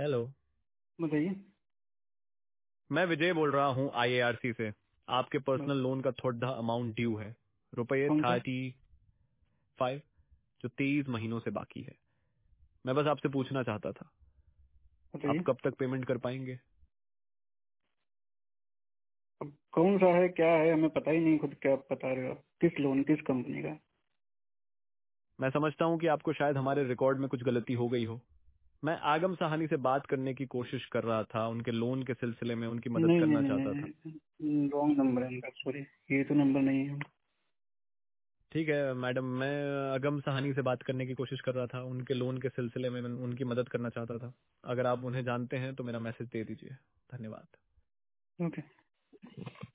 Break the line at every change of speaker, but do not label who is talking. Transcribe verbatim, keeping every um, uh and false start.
Hello.
बताइए।
मैं विजय बोल रहा हूँ आईएआरसी से। आपके
बस,
पर्सनल लोन का थोड़ा अमाउंट ड्यू है, रुपये
कौन सा?
थर्टी फाइव, जो तेईस महीनों से बाकी है। मैं बस आपसे पूछना चाहता था, आप
बताइए।
कब तक पेमेंट कर पाएंगे?
अब कौन सा है, क्या है, हमें पता ही नहीं खुद। क्या आप बता रहे हो? आप किस लोन, किस कंपनी का?
मैं समझता हूँ कि आपको शायद हमारे रिकॉर्ड में कुछ गलती हो गई हो। मैं आगम सहानी से बात करने की कोशिश कर रहा था, उनके लोन के सिलसिले में उनकी मदद
नहीं नहीं
करना
नहीं
चाहता था।
नहीं नहीं, रॉन्ग नंबर है इनका। सॉरी, ये तो नंबर नहीं है।
ठीक है मैडम, मैं अगम सहानी से बात करने की कोशिश कर रहा था, उनके लोन के सिलसिले में मैं उनकी मदद करना चाहता था। अगर आप उन्हें जानते हैं तो मेरा मैसेज दे दीजिए। धन्यवाद।
ओके।